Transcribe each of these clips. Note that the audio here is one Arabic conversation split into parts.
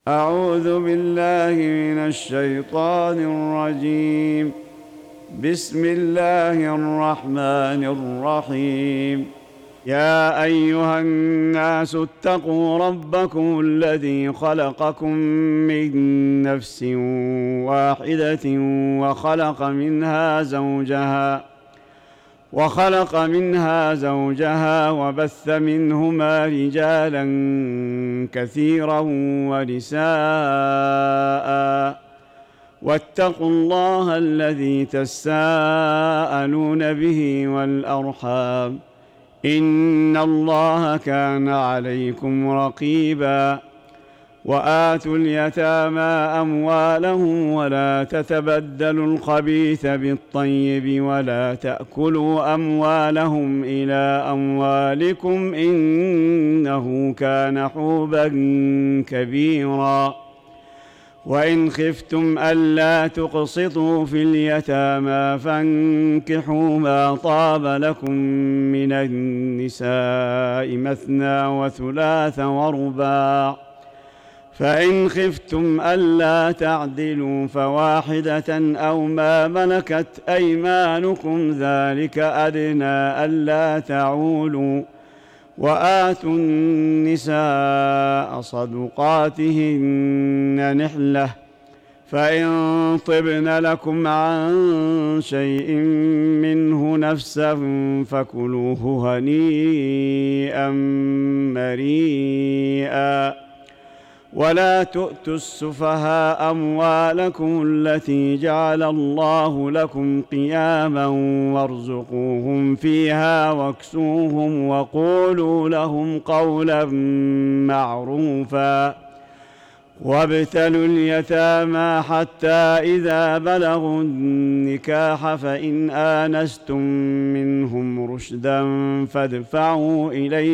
أعوذ بالله من الشيطان الرجيم. بسم الله الرحمن الرحيم. يا أيها الناس اتقوا ربكم الذي خلقكم من نفس واحدة وخلق منها زوجها وبث منهما رجالا كثيرا ونساء، واتقوا الله الذي تساءلون به والأرحام، إن الله كان عليكم رقيبا. وآتوا اليتامى أموالهم ولا تتبدلوا الخبيث بالطيب ولا تأكلوا أموالهم إلى أموالكم إنه كان حوبا كبيرا. وإن خفتم ألا تقسطوا في اليتامى فانكحوا ما طاب لكم من النساء مثنى وثلاث ورباع، فإن خفتم ألا تعدلوا فواحدة أو ما ملكت أيمانكم ذلك أدنى ألا تعولوا. وآتوا النساء صدقاتهن نحلة، فإن طبن لكم عن شيء منه نفسا فكلوه هنيئا مريئا. ولا تؤتوا السفهاء أموالكم التي جعل الله لكم قياما وارزقوهم فيها واكسوهم وقولوا لهم قولا معروفا. وابتلوا اليتامى حتى إذا بلغوا النكاح فإن آنستم منهم رشدا فادفعوا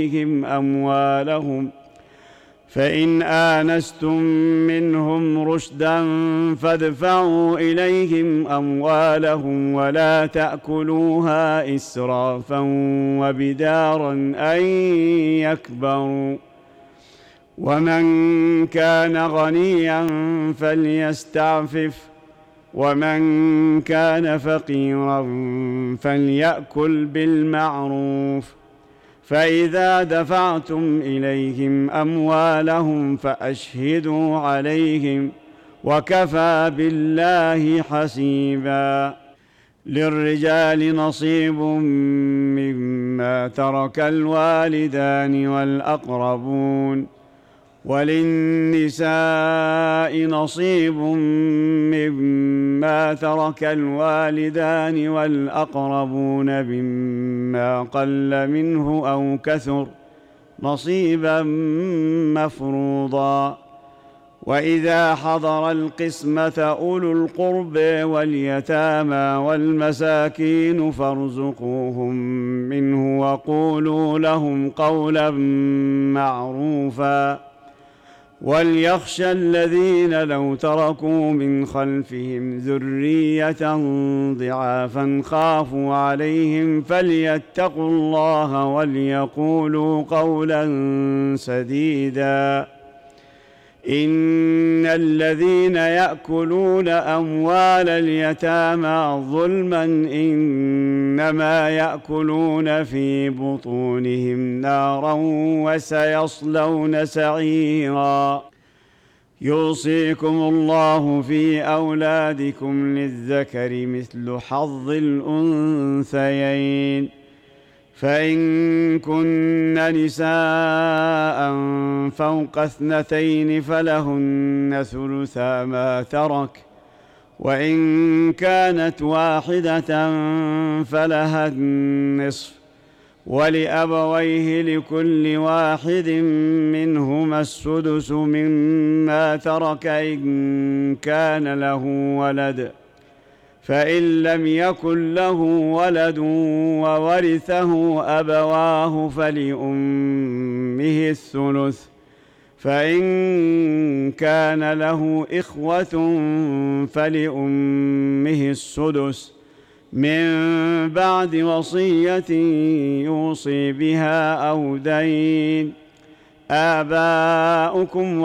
إليهم أموالهم ولا تأكلوها إسرافا وبدارا أن يكبروا. ومن كان غنيا فليستعفف، ومن كان فقيرا فليأكل بالمعروف. فإذا دفعتم إليهم أموالهم فأشهدوا عليهم، وكفى بالله حسيبا. للرجال نصيب مما ترك الوالدان والأقربون، وللنساء نصيب مما ترك الوالدان والأقربون مما قل منه أو كثر نصيبا مفروضا. وإذا حضر القسمة أولو القرب واليتامى والمساكين فارزقوهم منه وقولوا لهم قولا معروفا. وليخشى الذين لو تركوا من خلفهم ذرية ضعافا خافوا عليهم فليتقوا الله وليقولوا قولا سديدا. إن الذين يأكلون أموال اليتامى ظلما إنما يأكلون في بطونهم نارا وسيصلون سعيرا. يوصيكم الله في أولادكم للذكر مثل حظ الأنثيين، فإن كن نساء فوق 2 فلهن ثلثا ما ترك، وإن كانت واحدة فلها النصف، ولأبويه لكل واحد منهما السدس مما ترك إن كان له ولد، فإن لم يكن له ولد وورثه أبواه فلأمه الثلث، فإن كان له إخوة فلأمه السدس من بعد وصية يوصي بها أو دين. آباؤكم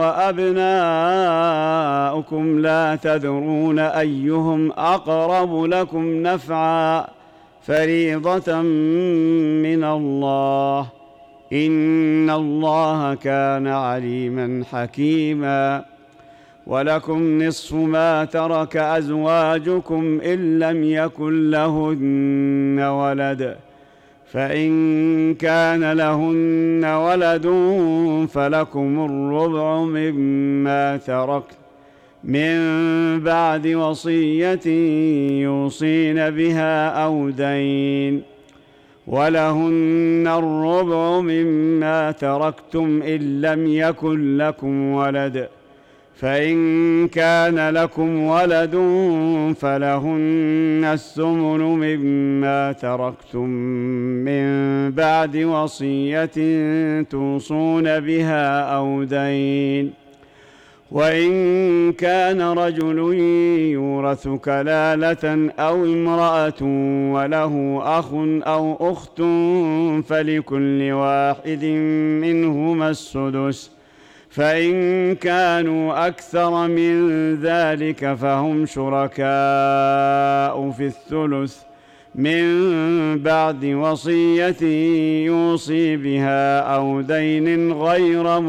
وأبناؤكم لا تدرون أيهم أقرب لكم نفعا فريضة من الله إن الله كان عليما حكيما. ولكم نصف ما ترك أزواجكم إن لم يكن لهن ولد فإن كان لهن ولد فلكم الربع مما تركت من بعد وصية يوصين بها أو دين ولهن الربع مما تركتم إن لم يكن لكم ولد فإن كان لكم ولد فلهن الثمن مما تركتم من بعد وصية توصون بها أو دين وإن كان رجل يورث كلالة أو امرأة وله أخ أو أخت فلكل واحد منهما السدس فإن كانوا أكثر من ذلك فهم شركاء في الثلث من بعد وصية يوصي بها أو دين غير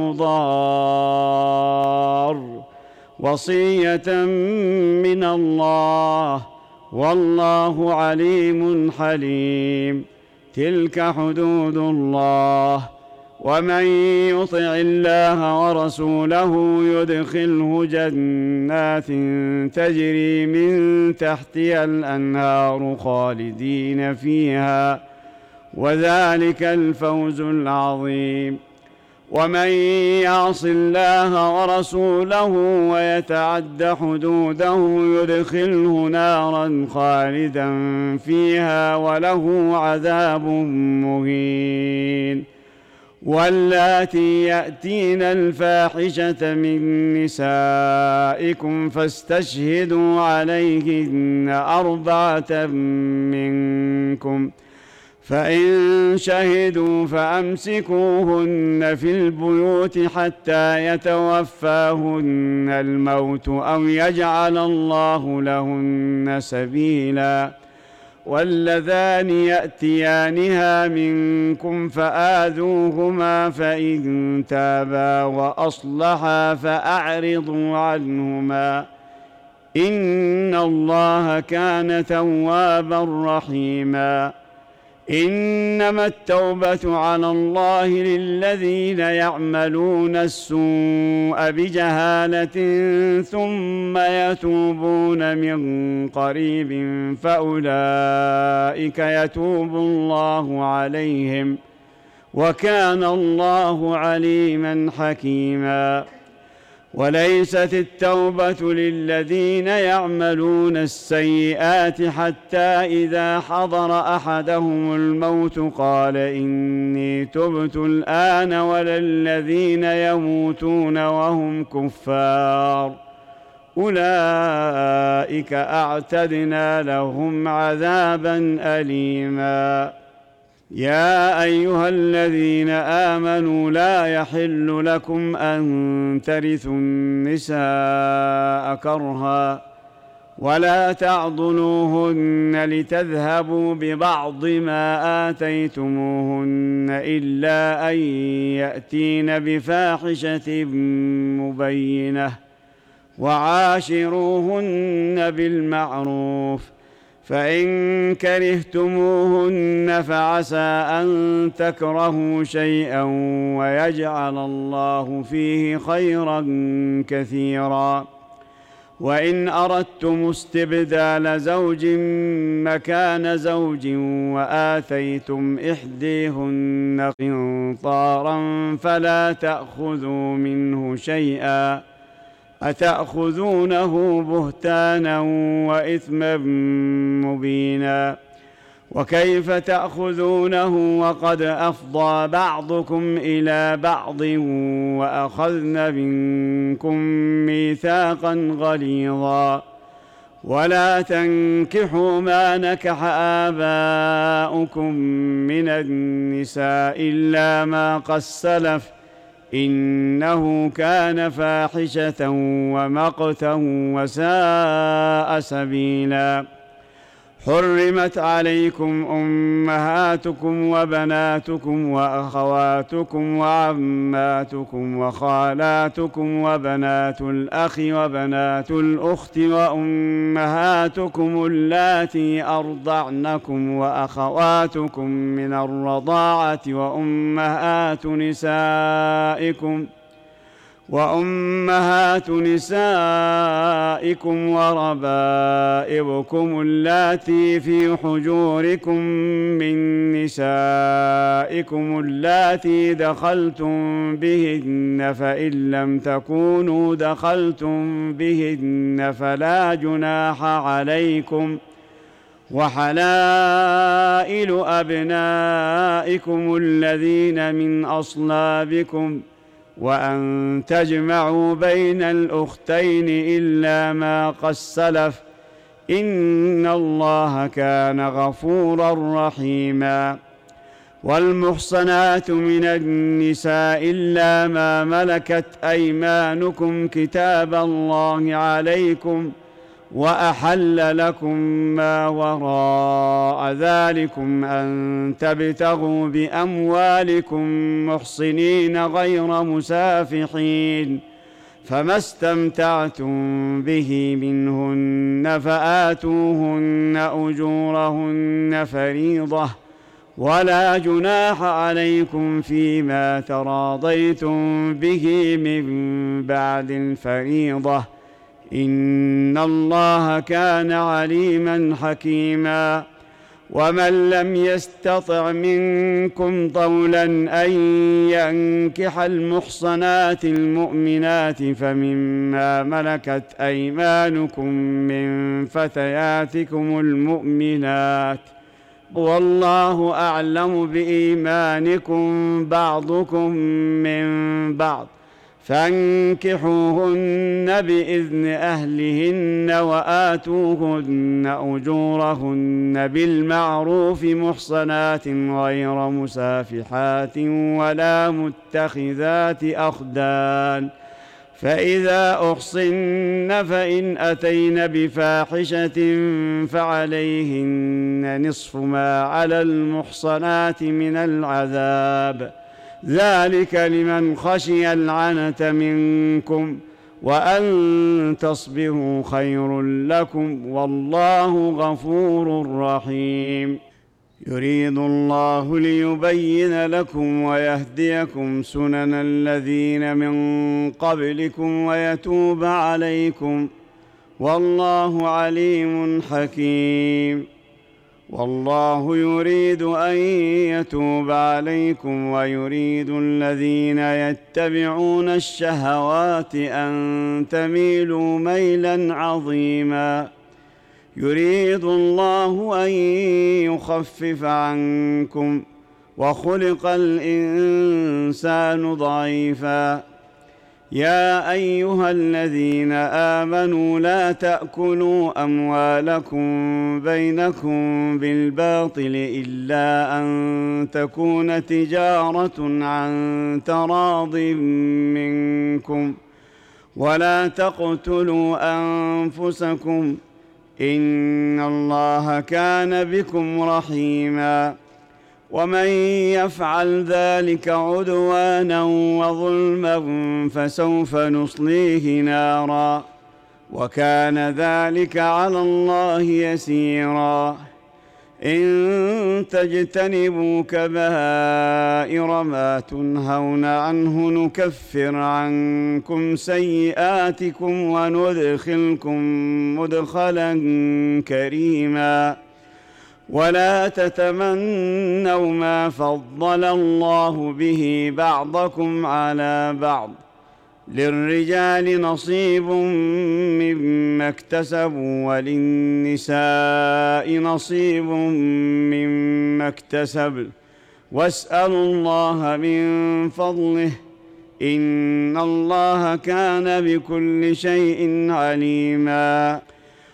مضار وصية من الله والله عليم حليم. تلك حدود الله ومن يطع الله ورسوله يدخله جنات تجري من تحتها الأنهار خالدين فيها وذلك الفوز العظيم. ومن يعص الله ورسوله ويتعد حدوده يدخله نارا خالدا فيها وله عذاب مهين. واللاتي يأتين الفاحشة من نسائكم فاستشهدوا عليهن 4 منكم فإن شهدوا فأمسكوهن في البيوت حتى يتوفاهن الموت أو يجعل الله لهن سبيلا. واللذان يأتيانها منكم فآذوهما فإن تابا وأصلحا فأعرضوا عنهما إن الله كان توابا رحيما. إنما التوبة على الله للذين يعملون السوء بجهالة ثم يتوبون من قريب فأولئك يتوب الله عليهم وكان الله عليما حكيما. وليست التوبة للذين يعملون السيئات حتى إذا حضر أحدهم الموت قال إني تبت الآن ولا الذين يموتون وهم كفار أولئك أعتدنا لهم عذابا أليما. يا أيها الذين آمنوا لا يحل لكم أن ترثوا النساء كرها ولا تعضلوهن لتذهبوا ببعض ما آتيتموهن إلا أن يأتين بفاحشة مبينة وعاشروهن بالمعروف فإن كرهتموهن فعسى أن تكرهوا شيئا ويجعل الله فيه خيرا كثيرا. وإن أردتم استبدال زوج مكان زوج وآتيتم إحديهن قنطارا فلا تأخذوا منه شيئا أتأخذونه بهتانا وإثما مبينا. وكيف تأخذونه وقد أفضى بعضكم إلى بعض وأخذن منكم ميثاقا غليظا. ولا تنكحوا ما نكح آباؤكم من النساء إلا ما قد سلف إنه كان فاحشة ومقتا وساء سبيلا. حرمت عليكم أمهاتكم وبناتكم وأخواتكم وعماتكم وخالاتكم وبنات الأخ وبنات الأخت وأمهاتكم اللاتي أرضعنكم وأخواتكم من الرضاعة وأمهات نسائكم وربائبكم اللاتي في حجوركم من نسائكم اللاتي دخلتم بهن، فإن لم تكونوا دخلتم بهن فلا جناح عليكم، وحلائل أبنائكم الذين من أصلابكم، وأن تجمعوا بين الأختين إلا ما قد سلف، إن الله كان غفورا رحيما. والمحصنات من النساء إلا ما ملكت أيمانكم كتاب الله عليكم، وأحل لكم ما وراء ذلكم أن تبتغوا بأموالكم محصنين غير مسافحين، فما استمتعتم به منهن فآتوهن أجورهن فريضة، ولا جناح عليكم فيما تراضيتم به من بعد الفريضة، إن الله كان عليما حكيما. ومن لم يستطع منكم طولا أن ينكح المحصنات المؤمنات فمما ملكت أيمانكم من فتياتكم المؤمنات، والله أعلم بإيمانكم بعضكم من بعض، فانكحوهن بإذن أهلهن وآتوهن أجورهن بالمعروف محصنات غير مسافحات ولا متخذات أخدان، فإذا أحصن فإن أتين بفاحشة فعليهن نصف ما على المحصنات من العذاب، ذلك لمن خشي العنة منكم، وأن تصبروا خير لكم، والله غفور رحيم. يريد الله ليبين لكم ويهديكم سنن الذين من قبلكم ويتوب عليكم، والله عليم حكيم. والله يريد أن يتوب عليكم ويريد الذين يتبعون الشهوات أن تميلوا ميلا عظيما. يريد الله أن يخفف عنكم، وخلق الإنسان ضعيفا. يا أيها الذين آمنوا لا تأكلوا أموالكم بينكم بالباطل إلا أن تكون تجارة عن تراض منكم، ولا تقتلوا أنفسكم، إن الله كان بكم رحيما. ومن يفعل ذلك عدوانا وظلما فسوف نصليه نارا، وكان ذلك على الله يسيرا. إن تجتنبوا كبائر ما تنهون عنه نكفر عنكم سيئاتكم وندخلكم مدخلا كريما. ولا تتمنوا ما فضل الله به بعضكم على بعض، للرجال نصيب مما اكتسبوا وللنساء نصيب مما اكتسبن، واسألوا الله من فضله، إن الله كان بكل شيء عليما.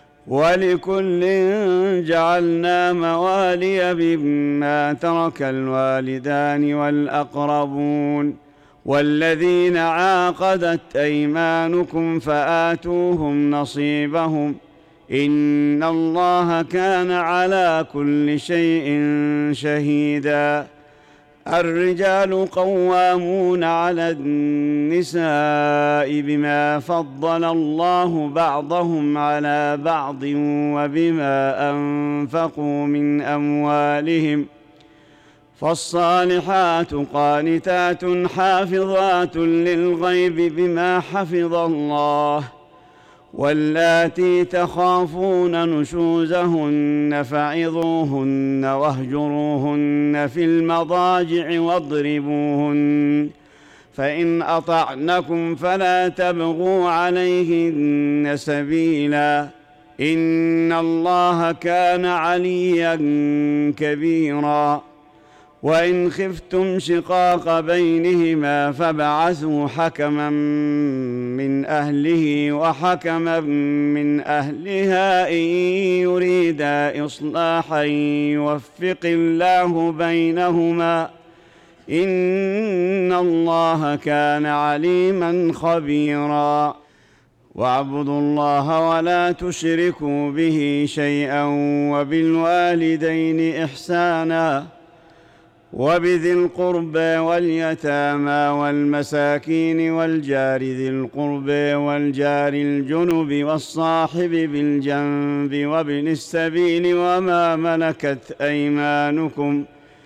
ولكل جعلنا موالي مما ترك الوالدان والأقربون، والذين عاقدت أيمانكم فآتوهم نصيبهم إن الله كان على كل شيء شهيدا. الرجال قوامون على النساء بما فضل الله بعضهم على بعض وبما أنفقوا من أموالهم، فالصالحات قانتات حافظات للغيب بما حفظ الله، واللاتي تخافون نشوزهن فعظوهن واهجروهن في المضاجع واضربوهن، فإن أطعنكم فلا تبغوا عليهن سبيلا إن الله كان عليا كبيرا. وإن خفتم شقاق بينهما فابعثوا حكما من أهله وحكما من أهلها إن يريدا إصلاحا يوفق الله بينهما إن الله كان عليما خبيرا. واعبدوا الله ولا تشركوا به شيئا وبالوالدين إحسانا وبذي القربى واليتامى والمساكين والجار ذي القربى والجار الجنب والصاحب بالجنب وابن السبيل وما ملكت أيمانكم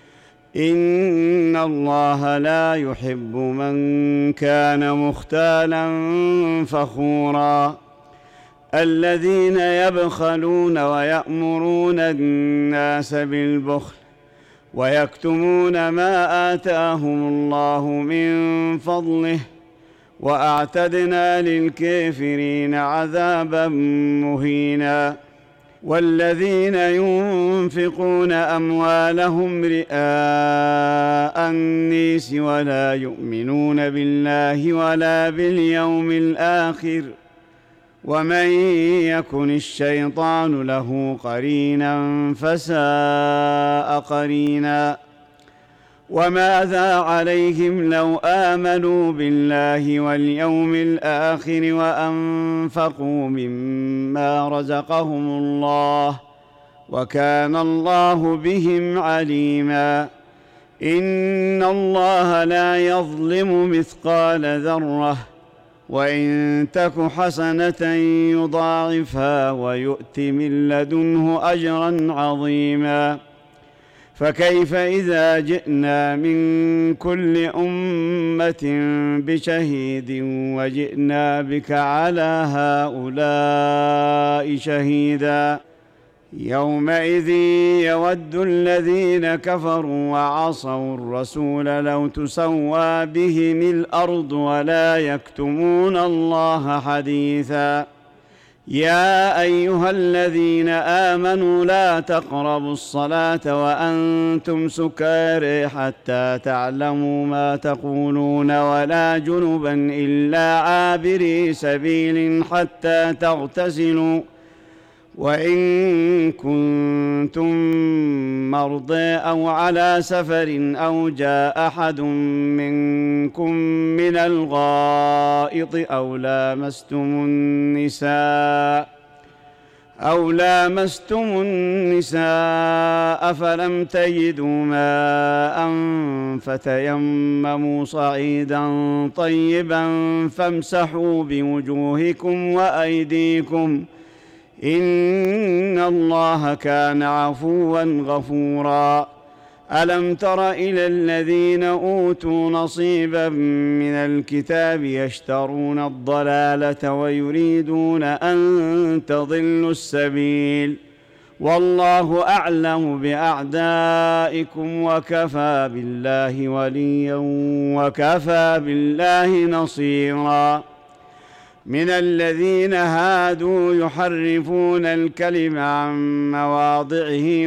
إن الله لا يحب من كان مختالا فخورا. الذين يبخلون ويأمرون الناس بالبخل ويكتمون ما آتاهم الله من فضله وأعتدنا للكافرين عذابا مهينا. والذين ينفقون أموالهم رئاء الناس ولا يؤمنون بالله ولا باليوم الآخر ومن يكن الشيطان له قرينا فساء قرينا. وماذا عليهم لو آمنوا بالله واليوم الآخر وأنفقوا مما رزقهم الله وكان الله بهم عليما. إن الله لا يظلم مثقال ذرة وإن تك حسنة يضاعفها ويؤت من لدنه أجرا عظيما. فكيف إذا جئنا من كل أمة بشهيد وجئنا بك على هؤلاء شهيدا يومئذ يود الذين كفروا وعصوا الرسول لو تسوى بهم الأرض ولا يكتمون الله حديثا. يا أيها الذين آمنوا لا تقربوا الصلاة وأنتم سكارى حتى تعلموا ما تقولون ولا جنبا إلا عابري سبيل حتى تغتسلوا وإن كنتم مرضى أو على سفر أو جاء أحد منكم من الغائط أو لامستم النساء فلم تجدوا ماء فتيمموا صعيدا طيبا فامسحوا بوجوهكم وأيديكم إن الله كان عفوا غفورا. ألم تر إلى الذين أوتوا نصيبا من الكتاب يشترون الضلالة ويريدون أن تضلوا السبيل والله أعلم بأعدائكم وكفى بالله وليا وكفى بالله نصيرا. من الذين هادوا يحرفون الكلم عن مواضعه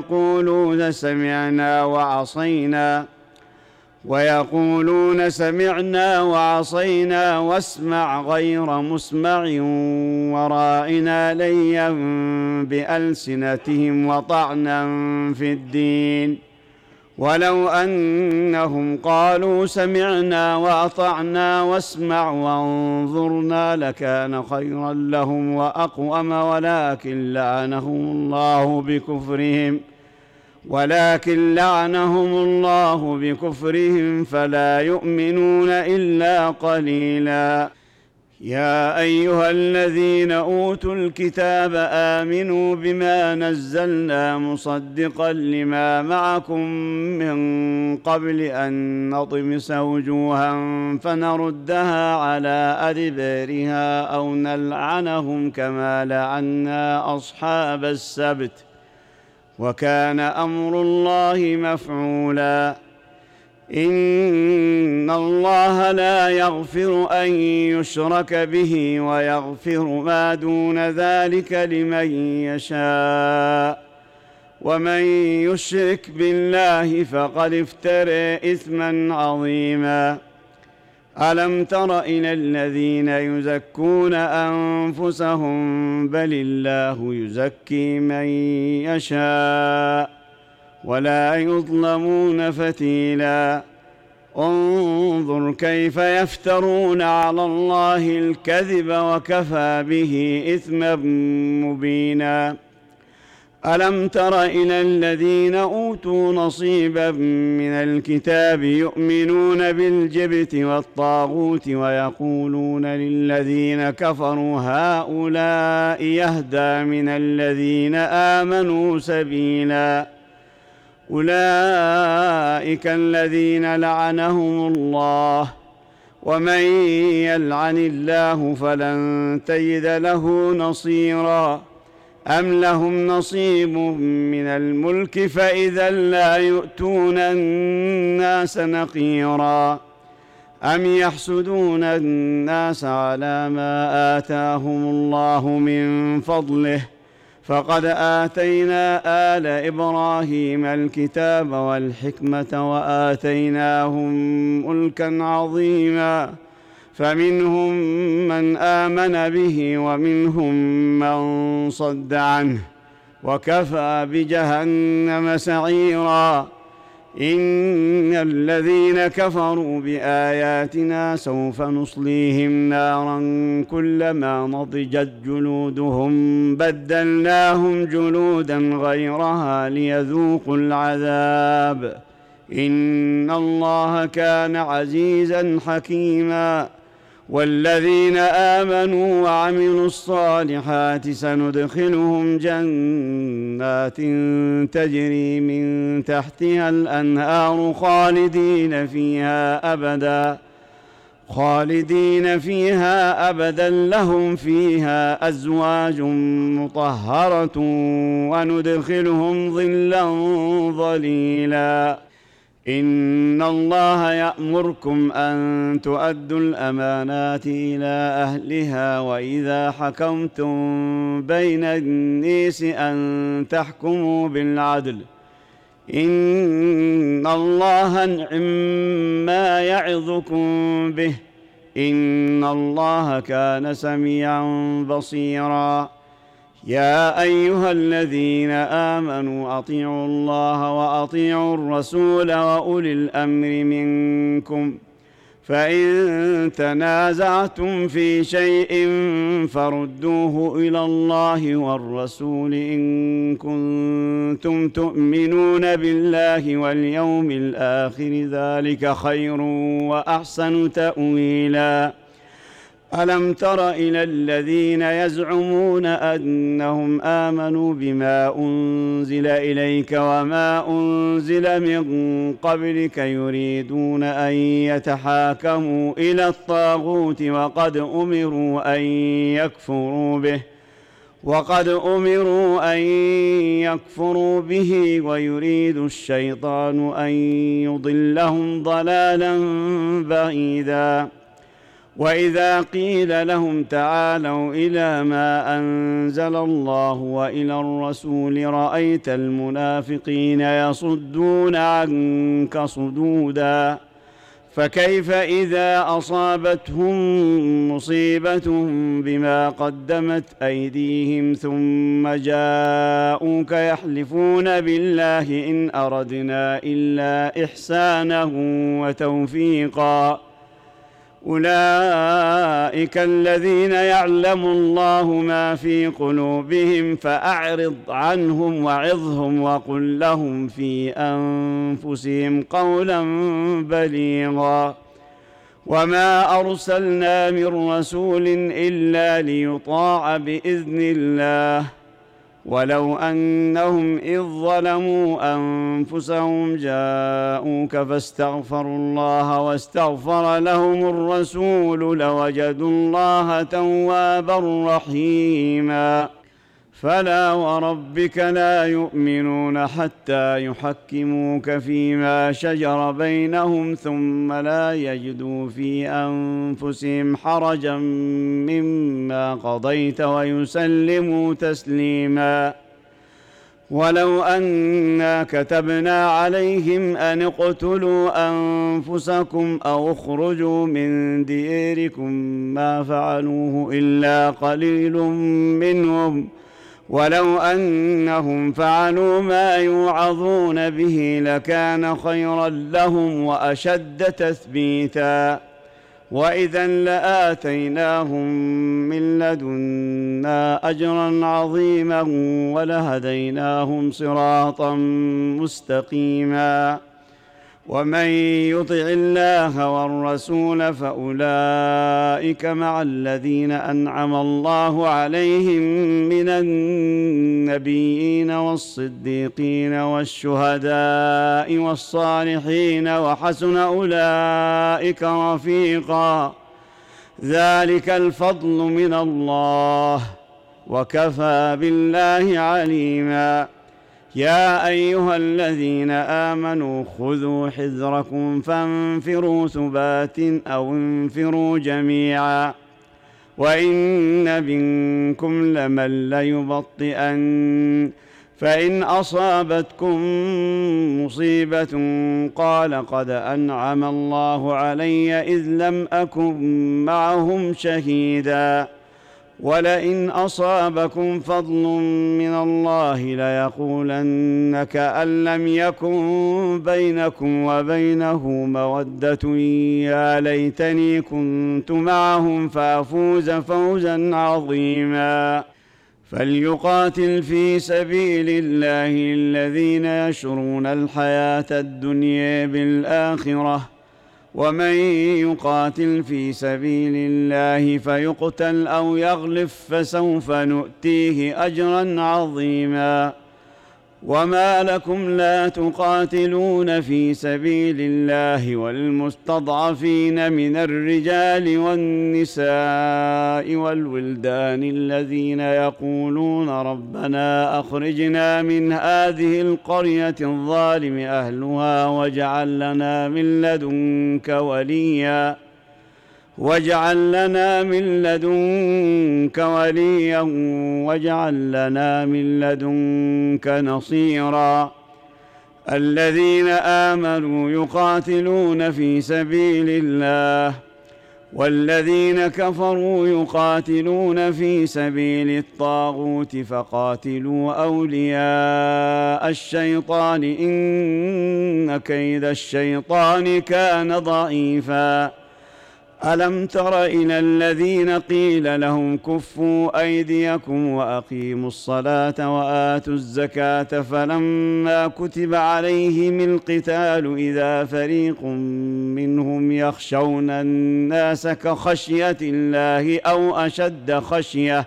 ويقولون سمعنا وعصينا واسمع غير مسمع وراعنا ليا بألسنتهم وطعنا في الدين ولو أنهم قالوا سمعنا وأطعنا واسمع وانظرنا لكان خيرا لهم وأقوم، ولكن لعنهم الله بكفرهم فلا يؤمنون إلا قليلا. يا أيها الذين أوتوا الكتاب آمنوا بما نزلنا مصدقا لما معكم من قبل أن نطمس وجوها فنردها على أدبارها أو نلعنهم كما لعنا أصحاب السبت، وكان أمر الله مفعولا. إن الله لا يغفر أن يشرك به ويغفر ما دون ذلك لمن يشاء، ومن يشرك بالله فقد افترى إثما عظيما. ألم تر إلى الذين يزكون أنفسهم بل الله يزكي من يشاء ولا يظلمون فتيلا. انظر كيف يفترون على الله الكذب وكفى به إثما مبينا. ألم تر إلى الذين أوتوا نصيبا من الكتاب يؤمنون بالجبت والطاغوت ويقولون للذين كفروا هؤلاء يهدى من الذين آمنوا سبيلا. أولئك الذين لعنهم الله، ومن يلعن الله فلن تجد له نصيرا. أم لهم نصيب من الملك فإذا لا يؤتون الناس نقيرا. أم يحسدون الناس على ما آتاهم الله من فضله، فقد آتينا آل إبراهيم الكتاب والحكمة وآتيناهم ملكا عظيما، فمنهم من آمن به ومنهم من صد عنه، وكفى بجهنم سعيرا. إن الذين كفروا بآياتنا سوف نصليهم نارا كلما نضجت جلودهم بدلناهم جلودا غيرها ليذوقوا العذاب. إن الله كان عزيزا حكيما. والذين آمنوا وعملوا الصالحات سندخلهم جنات تجري من تحتها الأنهار خالدين فيها أبدا لهم فيها أزواج مطهرة وندخلهم ظلا ظليلا. إن الله يأمركم أن تؤدوا الأمانات إلى أهلها وإذا حكمتم بين الناس أن تحكموا بالعدل. إن الله نعم ما يعظكم به، إن الله كان سميعا بصيرا. يا أيها الذين آمنوا أطيعوا الله وأطيعوا الرسول وأولي الأمر منكم، فإن تنازعتم في شيء فردوه إلى الله والرسول إن كنتم تؤمنون بالله واليوم الآخر، ذلك خير وأحسن تأويلا. ألم تر إلى الذين يزعمون أنهم آمنوا بما أنزل إليك وما أنزل من قبلك يريدون أن يتحاكموا إلى الطاغوت وقد أمروا أن يكفروا به ويريد الشيطان أن يضلهم ضلالا بعيدا. وإذا قيل لهم تعالوا إلى ما أنزل الله وإلى الرسول رأيت المنافقين يصدون عنك صدودا، فكيف إذا أصابتهم مصيبة بما قدمت أيديهم ثم جاءوك يحلفون بالله إن أردنا إلا إحسانا وتوفيقا أولئك الذين يعلم الله ما في قلوبهم فأعرض عنهم وعظهم وقل لهم في أنفسهم قولا بليغا وما أرسلنا من رسول إلا ليطاع بإذن الله ولو أنهم إذ ظلموا أنفسهم جاءوك فاستغفروا الله واستغفر لهم الرسول لوجدوا الله توابا رحيما فلا وربك لا يؤمنون حتى يحكموك فيما شجر بينهم ثم لا يجدوا في أنفسهم حرجا مما قضيت ويسلموا تسليما ولو أنا كتبنا عليهم أن اقتلوا أنفسكم أو اخرجوا من ديركم ما فعلوه إلا قليل منهم ولو أنهم فعلوا ما يوعظون به لكان خيرا لهم وأشد تثبيتا وإذا لآتيناهم من لدنا أجرا عظيما ولهديناهم صراطا مستقيما ومن يطع الله والرسول فأولئك مع الذين أنعم الله عليهم من النبيين والصديقين والشهداء والصالحين وحسن أولئك رفيقا ذلك الفضل من الله وكفى بالله عليما يا أيها الذين آمنوا خذوا حذركم فانفروا ثبات أو انفروا جميعا وإن منكم لمن ليبطئن فإن أصابتكم مصيبة قال قد أنعم الله علي إذ لم أكن معهم شهيدا ولئن أصابكم فضل من الله ليقولن كأن لم يكن بينكم وبينه مودة يا ليتني كنت معهم فأفوز فوزا عظيما فليقاتل في سبيل الله الذين يشرون الحياة الدنيا بالآخرة ومن يقاتل في سبيل الله فيقتل أو يغلب فسوف نؤتيه أجرا عظيما وما لكم لا تقاتلون في سبيل الله والمستضعفين من الرجال والنساء والولدان الذين يقولون ربنا أخرجنا من هذه القرية الظالم أهلها واجعل لنا من لدنك وليا واجعل لنا من لدنك وليا واجعل لنا من لدنك نصيرا الذين آمنوا يقاتلون في سبيل الله والذين كفروا يقاتلون في سبيل الطاغوت فقاتلوا أولياء الشيطان إن كيد الشيطان كان ضعيفا ألم تر إلى الذين قيل لهم كفوا أيديكم وأقيموا الصلاة وآتوا الزكاة فلما كتب عليهم القتال إذا فريق منهم يخشون الناس كخشية الله أو أشد خشية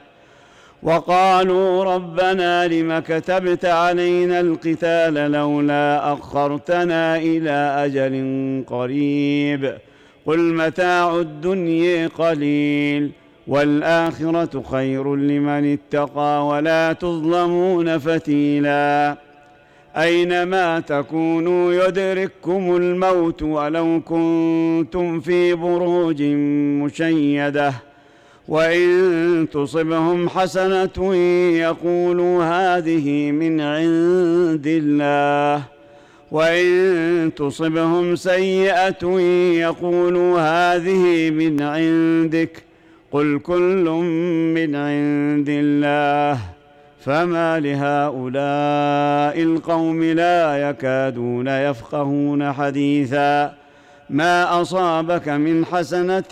وقالوا ربنا لم كتبت علينا القتال لولا أخرتنا إلى أجل قريب قل متاع الدنيا قليل والآخرة خير لمن اتقى ولا تظلمون فتيلا أينما تكونوا يدرككم الموت ولو كنتم في بروج مشيدة وإن تصبهم حسنة يقولوا هذه من عند الله وإن تصبهم سيئة يقولوا هذه من عندك قل كل من عند الله فما لهؤلاء القوم لا يكادون يفقهون حديثا ما أصابك من حسنة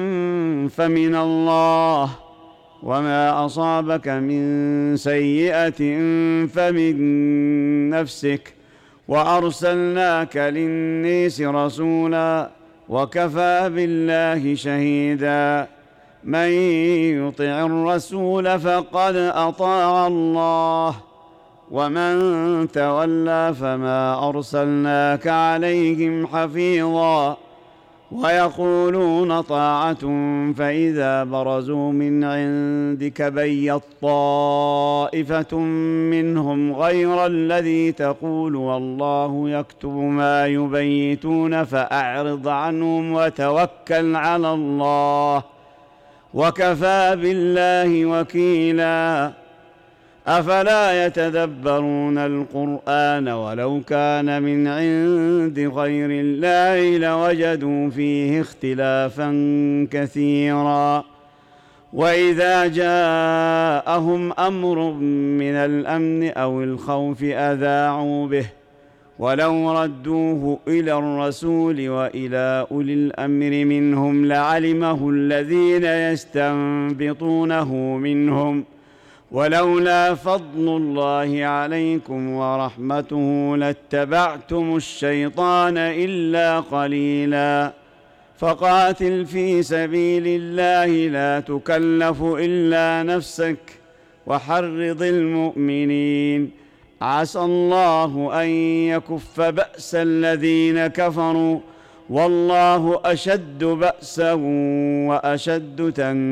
فمن الله وما أصابك من سيئة فمن نفسك وأرسلناك للناس رسولا وكفى بالله شهيدا من يطع الرسول فقد أطاع الله ومن تولى فما أرسلناك عليهم حفيظا ويقولون طاعة فإذا برزوا من عندك بيت طائفة منهم غير الذي تقول والله يكتب ما يبيتون فأعرض عنهم وتوكل على الله وكفى بالله وكيلا أفلا يتدبرون القرآن ولو كان من عند غير الله لوجدوا فيه اختلافا كثيرا وإذا جاءهم أمر من الأمن أو الخوف أذاعوا به ولو ردوه إلى الرسول وإلى أولي الأمر منهم لعلمه الذين يستنبطونه منهم ولولا فضل الله عليكم ورحمته لاتبعتم الشيطان إلا قليلا فقاتل في سبيل الله لا تكلف إلا نفسك وحرض المؤمنين عسى الله أن يكف بأس الذين كفروا والله أشد بأسا وأشد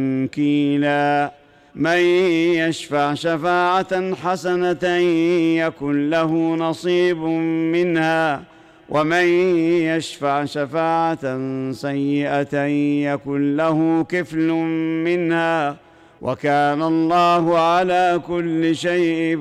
تنكيلا من يشفع شفاعة حسنة يكن له نصيب منها ومن يشفع شفاعة سيئة يكن له كفل منها وكان الله على كل شيء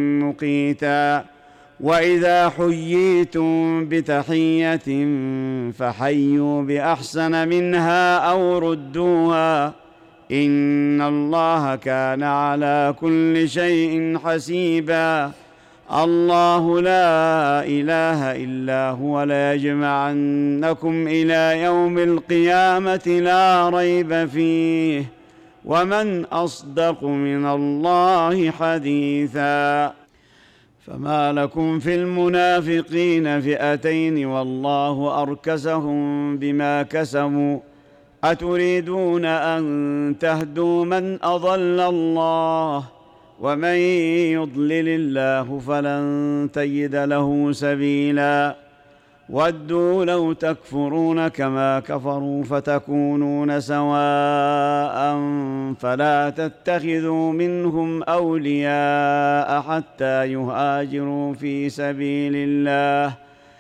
مقيتا وإذا حييتم بتحية فحيوا بأحسن منها أو ردوها إن الله كان على كل شيء حسيبا الله لا إله إلا هو ليجمعنكم إلى يوم القيامة لا ريب فيه ومن أصدق من الله حديثا فما لكم في المنافقين فئتين والله أركسهم بما كسبوا أتريدون أن تهدوا من أضل الله ومن يضلل الله فلن تجد له سبيلا ودوا لو تكفرون كما كفروا فتكونون سواء فلا تتخذوا منهم أولياء حتى يهاجروا في سبيل الله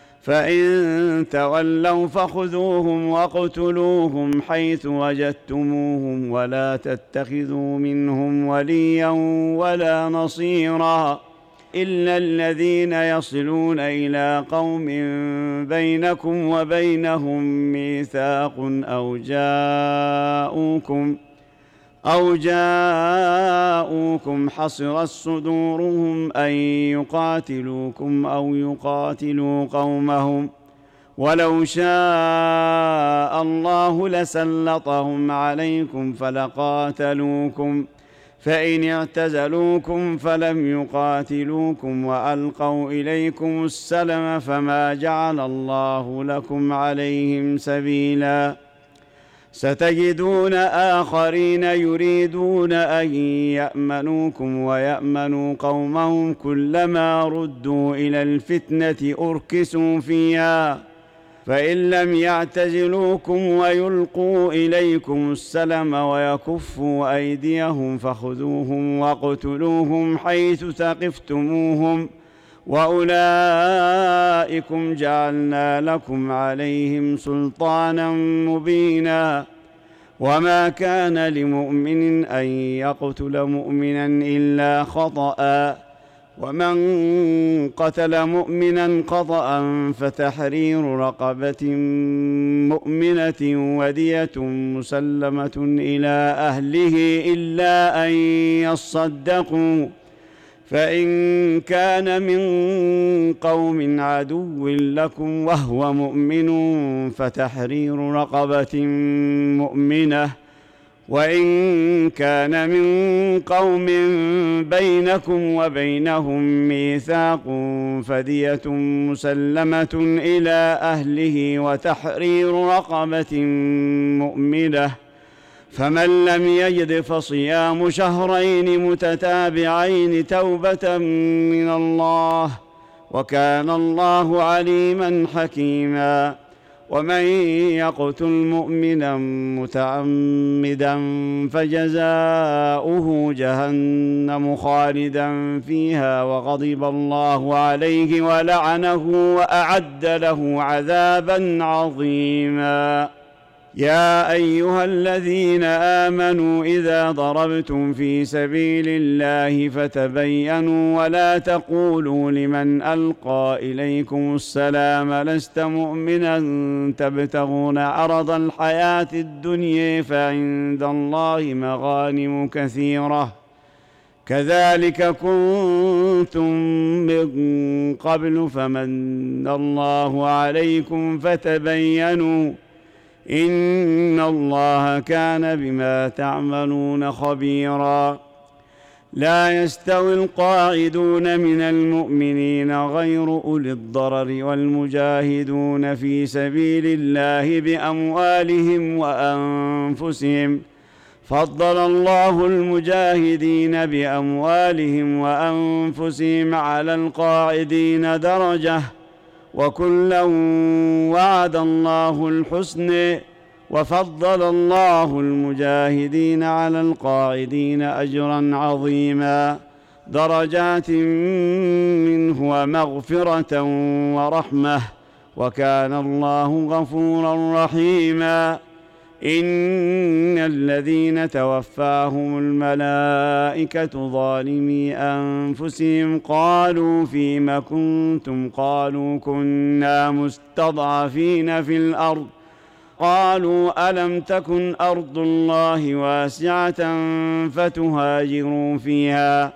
فإن تولوا فخذوهم واقتلوهم حيث وجدتموهم ولا تتخذوا منهم وليا ولا نصيرا إلا الذين يصلون إلى قوم بينكم وبينهم ميثاق أو جاءوكم حصرت صدورهم أن يقاتلوكم أو يقاتلوا قومهم ولو شاء الله لسلطهم عليكم فلقاتلوكم فإن اعتزلوكم فلم يقاتلوكم وألقوا إليكم السلم فما جعل الله لكم عليهم سبيلا ستجدون آخرين يريدون أن يأمنوكم ويأمنوا قومهم كلما ردوا إلى الفتنة أركسوا فيها فإن لم يعتزلوكم ويلقوا إليكم السلم ويكفوا أيديهم فخذوهم واقتلوهم حيث ثقفتموهم وأولئكم جعلنا لكم عليهم سلطانا مبينا وما كان لمؤمن أن يقتل مؤمنا إلا خطأ ومن قتل مؤمنا خطأ فتحرير رقبة مؤمنة ودية مسلمة إلى أهله إلا أن يصدقوا، فإن كان من قوم عدو لكم وهو مؤمن فتحرير رقبة مؤمنة، وإن كان من قوم بينكم وبينهم ميثاق فدية مسلمة إلى أهله وتحرير رقبة مؤمنة، فمن لم يجد فصيام شهرين متتابعين توبة من الله، وكان الله عليما حكيما. ومن يقتل مؤمنا متعمدا فجزاؤه جهنم خالدا فيها وغضب الله عليه ولعنه وأعد له عذابا عظيما. يا أيها الذين آمنوا إذا ضربتم في سبيل الله فتبينوا ولا تقولوا لمن ألقى إليكم السلام لست مؤمنا تبتغون عرض الحياة الدنيا فعند الله مغانم كثيرة كذلك كنتم من قبل فمن الله عليكم فتبينوا إن الله كان بما تعملون خبيرا. لا يستوي القاعدون من المؤمنين غير أولي الضرر والمجاهدون في سبيل الله بأموالهم وأنفسهم، فضل الله المجاهدين بأموالهم وأنفسهم على القاعدين درجة، وكلا وعد الله الحسنى، وفضل الله المجاهدين على القاعدين أجرا عظيما، درجات منه ومغفرة ورحمة، وكان الله غفورا رحيما. إن الذين توفاهم الملائكة ظالمي أنفسهم قالوا فيم كنتم قالوا كنا مستضعفين في الأرض قالوا ألم تكن أرض الله واسعة فتهاجروا فيها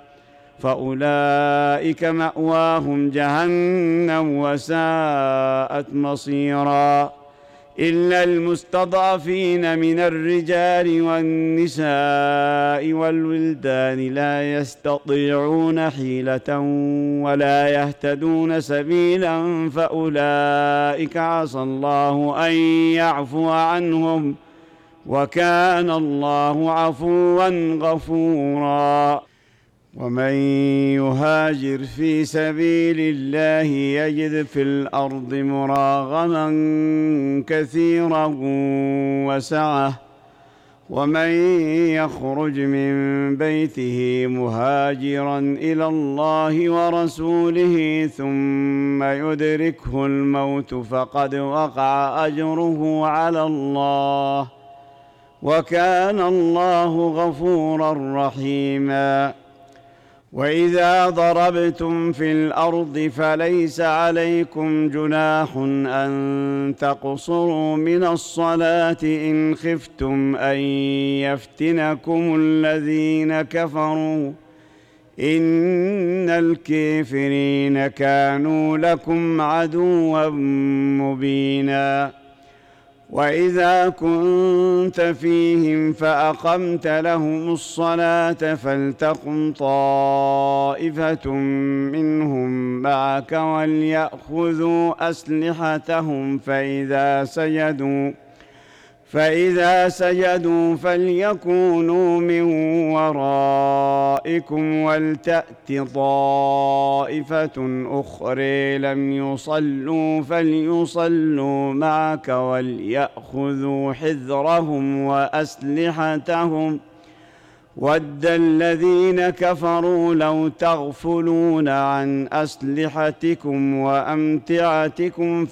فأولئك مأواهم جهنم وساءت مصيرا. إلا المستضعفين من الرجال والنساء والولدان لا يستطيعون حيلة ولا يهتدون سبيلا فأولئك عسى الله أن يعفو عنهم، وكان الله عفوا غفورا. ومن يهاجر في سبيل الله يجد في الأرض مراغما كثيرا وسعة، ومن يخرج من بيته مهاجرا إلى الله ورسوله ثم يدركه الموت فقد وقع أجره على الله، وكان الله غفورا رحيما. وإذا ضربتم في الأرض فليس عليكم جناح أن تقصروا من الصلاة إن خفتم أن يفتنكم الذين كفروا إن الكافرين كانوا لكم عدوا مبينا. وإذا كنت فيهم فأقمت لهم الصلاة فلتقم طائفة منهم معك وليأخذوا أسلحتهم فإذا سجدوا فليكونوا من ورائكم ولتأت طائفة أخرى لم يصلوا فليصلوا معك وليأخذوا حذرهم وأسلحتهم. ود الذين كفروا لو تغفلون عن أسلحتكم وأمتعتكم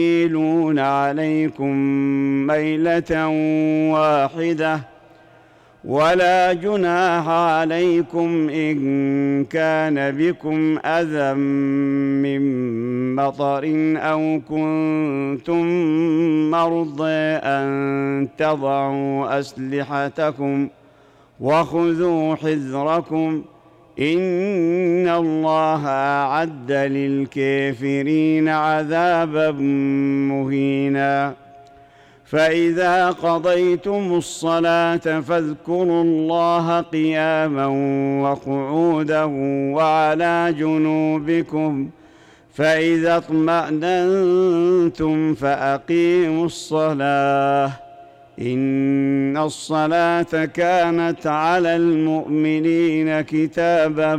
فيميلون عليكم ميلة واحدة ولا جناح عليكم إن كان بكم أذى من مطر أو كنتم مرضى أن تضعوا أسلحتكم وخذوا حذركم إن الله أعد للكافرين عذابا مهينا. فإذا قضيتم الصلاة فاذكروا الله قياما وقعودا وعلى جنوبكم، فإذا اطمأننتم فأقيموا الصلاة إن الصلاة كانت على المؤمنين كتابا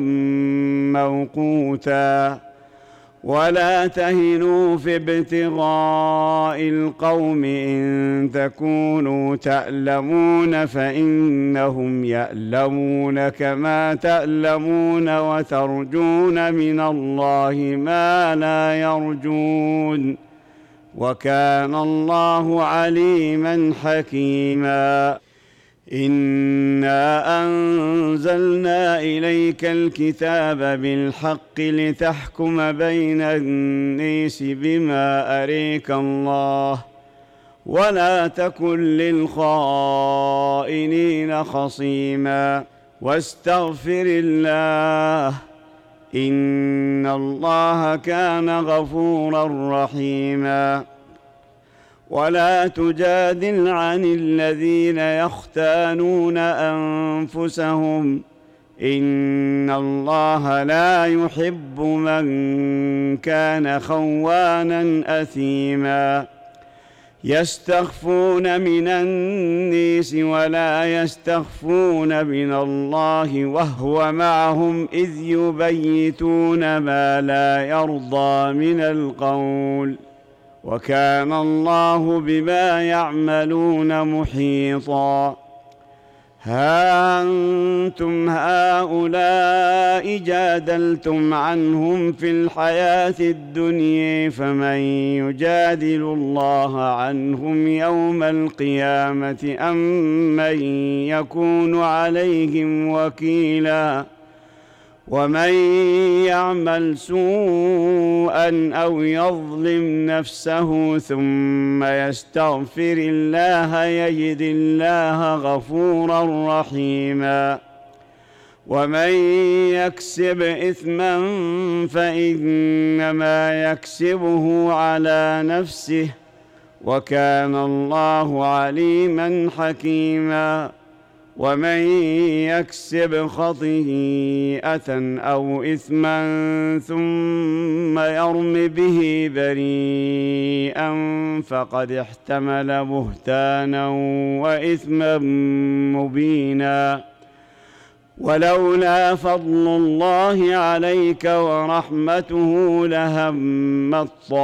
موقوتا. ولا تهنوا في ابتغاء القوم إن تكونوا تألمون فإنهم يألمون كما تألمون وترجون من الله ما لا يرجون، وكان الله عليما حكيما. إنا أنزلنا إليك الكتاب بالحق لتحكم بين الناس بما أريك الله ولا تكن للخائنين خصيما، واستغفر الله إن الله كان غفورا رحيما. ولا تجادل عن الذين يختانون أنفسهم إن الله لا يحب من كان خوانا أثيما. يستخفون من الناس ولا يستخفون من الله وهو معهم إذ يبيتون ما لا يرضى من القول، وكان الله بما يعملون محيطا. ها أنتم هؤلاء جادلتم عنهم في الحياة الدنيا فمن يجادل الله عنهم يوم القيامة أم من يكون عليهم وكيلا. ومن يعمل سوءا أو يظلم نفسه ثم يستغفر الله يجد الله غفورا رحيما. ومن يكسب إثما فإنما يكسبه على نفسه وكان الله عليما حكيما. ومن يكسب خطيئة أو إثما ثم يرم به بريئا فقد احتمل بهتانا وإثما مبينا. ولولا فضل الله عليك ورحمته لهمت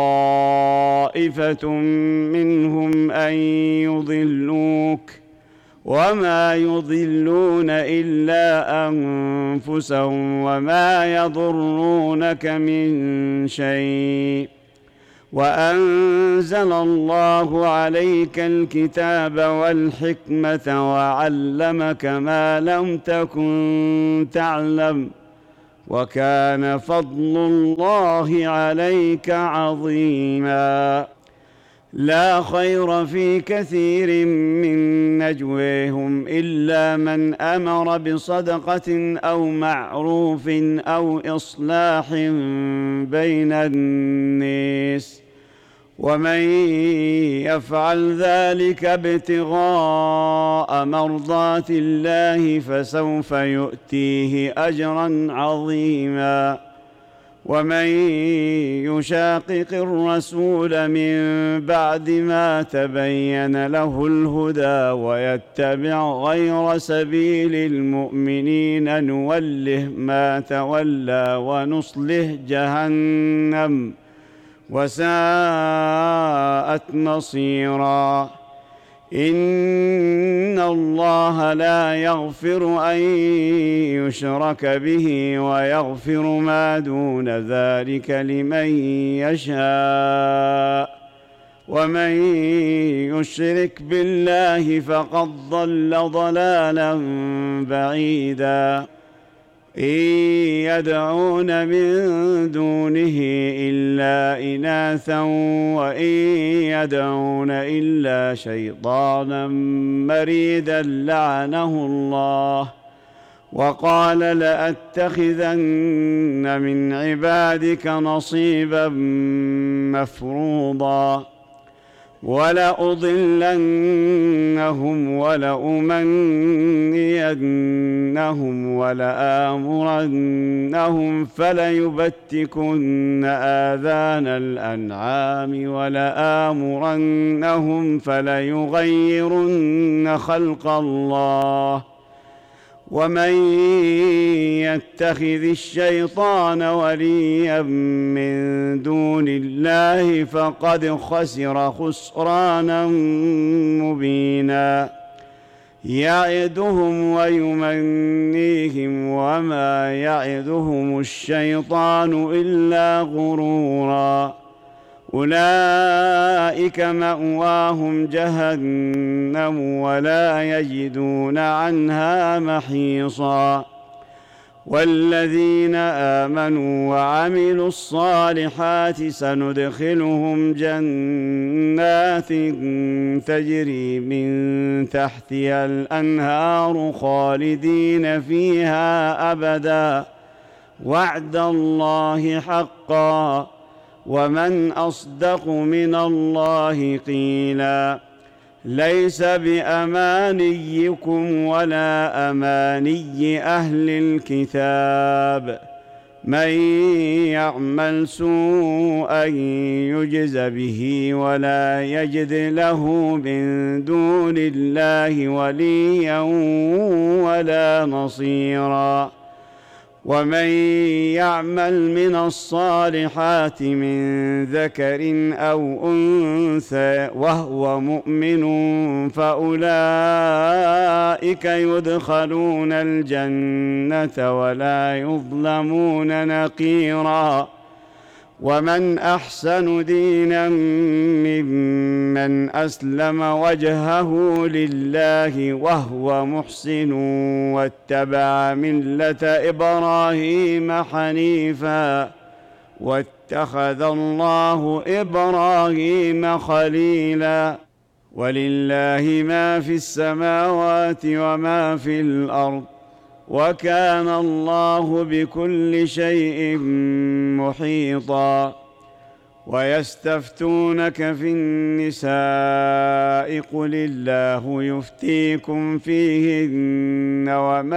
طائفة منهم أن يضلوك وما يضلون إلا أنفسهم وما يضرونك من شيء. وأنزل الله عليك الكتاب والحكمة وعلمك ما لم تكن تعلم وكان فضل الله عليك عظيما. لا خير في كثير من نجواهم إلا من أمر بصدقة أو معروف أو إصلاح بين الناس ومن يفعل ذلك ابتغاء مرضات الله فسوف يؤتيه أجرا عظيما. ومن يشاقق الرسول من بعد ما تبين له الهدى ويتبع غير سبيل المؤمنين نوله ما تولى ونصله جهنم وساءت مصيرا. إن الله لا يغفر أن يشرك به ويغفر ما دون ذلك لمن يشاء ومن يشرك بالله فقد ضل ضلالا بعيدا إن يدعون من دونه إلا إناثا وإن يدعون إلا شيطانا مريدا لعنه الله وقال لأتخذن من عبادك نصيبا مفروضا ولأضلنهم ولأمنينهم ولآمرنهم فليبتكن آذان الأنعام ولآمرنهم فليغيرن خلق الله ومن يتخذ الشيطان وليا من دون الله فقد خسر خسرانا مبينا يعدهم ويمنيهم وما يعدهم الشيطان إلا غرورا أولئك مأواهم جهنم ولا يجدون عنها محيصا والذين آمنوا وعملوا الصالحات سندخلهم جنات تجري من تحتها الأنهار خالدين فيها أبدا وعد الله حقا ومن أصدق من الله قيلا ليس بأمانيكم ولا أماني أهل الكتاب من يعمل سوءا يجز به ولا يجد له من دون الله وليا ولا نصيرا ومن يعمل من الصالحات من ذكر أو أنثى وهو مؤمن فأولئك يدخلون الجنة ولا يظلمون نقيرا ومن أحسن دينا ممن أسلم وجهه لله وهو محسن واتبع ملة إبراهيم حنيفا واتخذ الله إبراهيم خليلا ولله ما في السماوات وما في الأرض وكان الله بكل شيء محيطا ويستفتونك في النساء قل الله يفتيكم فيهن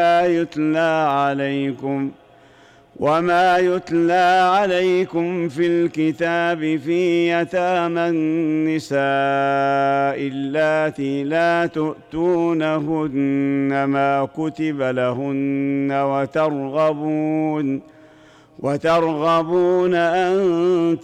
وما يتلى عليكم في الكتاب في يتامى النساء اللاتي لا تؤتونهن ما كتب لهن وترغبون أن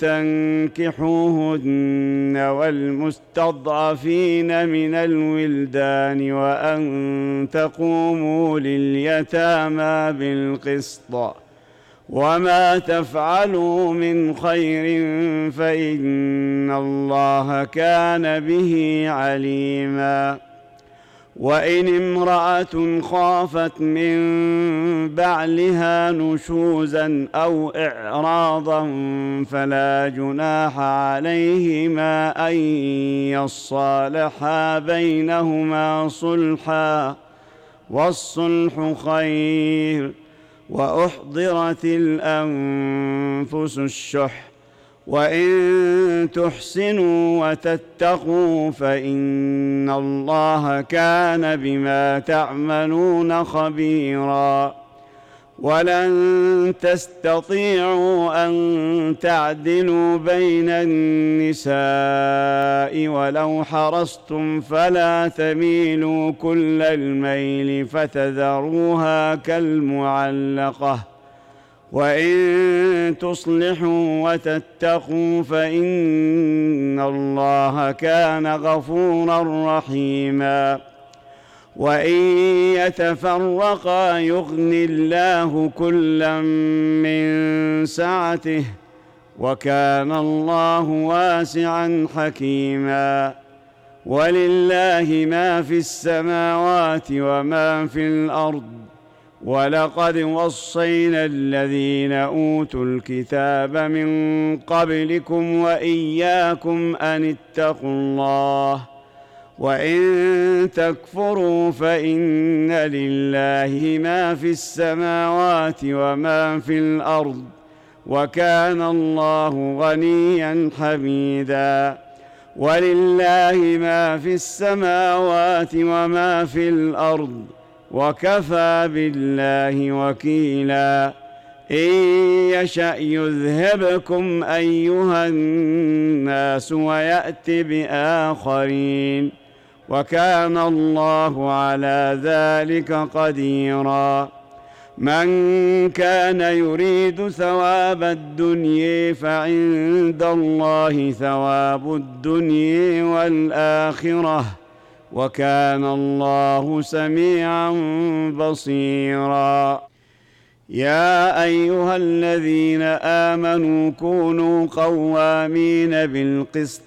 تنكحوهن والمستضعفين من الولدان وأن تقوموا لليتامى بالقسط وما تفعلوا من خير فإن الله كان به عليما وإن امرأة خافت من بعلها نشوزا أو إعراضا فلا جناح عليهما أن يصالحا بينهما صلحا والصلح خير وأحضرت الأنفس الشح وإن تحسنوا وتتقوا فإن الله كان بما تعملون خبيرا ولن تستطيعوا أن تعدلوا بين النساء ولو حرصتم فلا تميلوا كل الميل فتذروها كالمعلقة وإن تصلحوا وتتقوا فإن الله كان غفورا رحيما وإن يتفرقا يغن الله كلا من سعته وكان الله واسعا حكيما. ولله ما في السماوات وما في الأرض. ولقد وصينا الذين أوتوا الكتاب من قبلكم وإياكم أن اتقوا الله، وإن تكفروا فإن لله ما في السماوات وما في الأرض، وكان الله غنيا حميدا. ولله ما في السماوات وما في الأرض، وكفى بالله وكيلا. إن يشأ يذهبكم أيها الناس ويأت بآخرين، وكان الله على ذلك قديرا. من كان يريد ثواب الدنيا فعند الله ثواب الدنيا والآخرة، وكان الله سميعا بصيرا. يا أيها الذين آمنوا كونوا قوامين بالقسط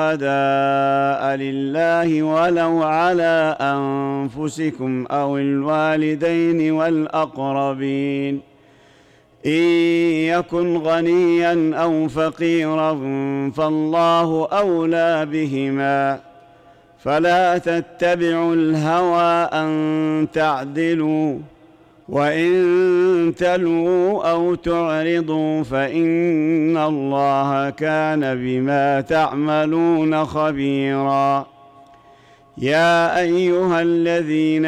شهداء لله ولو على أنفسكم أو الوالدين والأقربين، إن يكن غنيا أو فقيرا فالله أولى بهما، فلا تتبعوا الهوى أن تعدلوا، وإن تلووا أو تعرضوا فإن الله كان بما تعملون خبيرا. يا أيها الذين